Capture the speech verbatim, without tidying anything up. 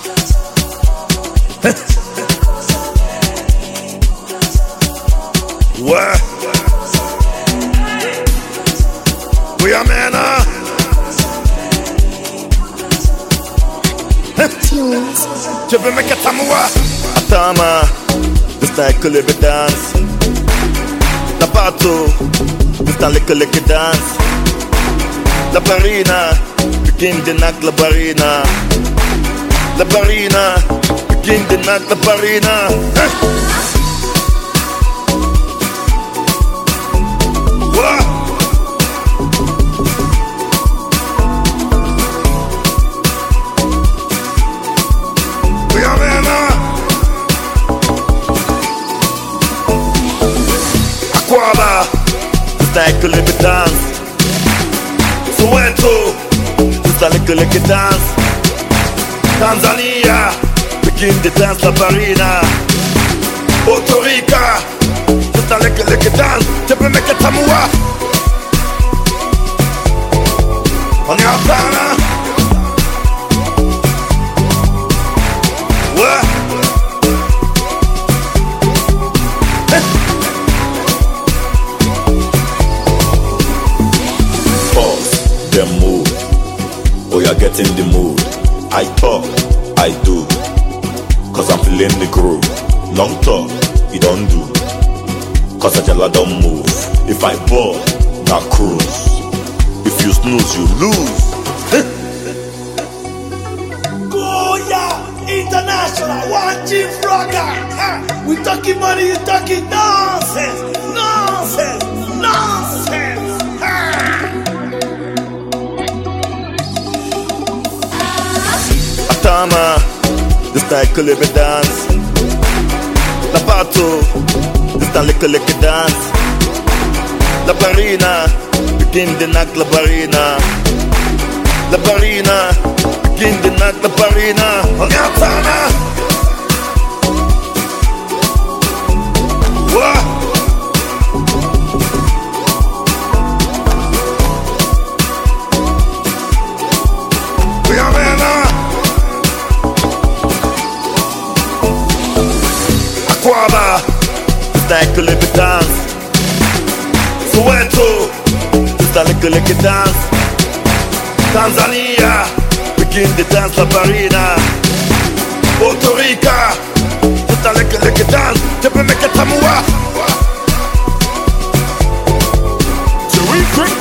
Ouais. Oui, amena. Tu veux me mettre à moi? Atama, this time que le dance. La bateau, this time que le dance. La barina, begin the knock la barina. La barina, begin the knock la barina. What? We are men. Aquaba, c'est que le dance. Soweto, c'est que le dance. Tanzania, begin the dance la barina. Puerto Rica, c'est que le dance. Tu peux me mettre à moi? On est en train. Ouais. Pause, them move. Oh, you're getting the mood. I talk, I do. Cause I'm feeling the groove. Long talk, you don't do. Cause I tell I don't move. If I ball, now cruise. If you snooze, you lose. Goya International, one G Frogger. Huh? We talking money, you talking nonsense, nonsense, nonsense. Huh? Atama, this time que le dance. La bateau, this time que le dance. La barina, begin the knock la barina. La barina, begin the knock la barina. On est en train. What? We are men. Aquaba, c'est que le dance. Soweto, c'est que le dance. Tanzania, begin the dance la barina. Puerto Rica, c'est que le dance. Tu peux me mettre à moi? Tu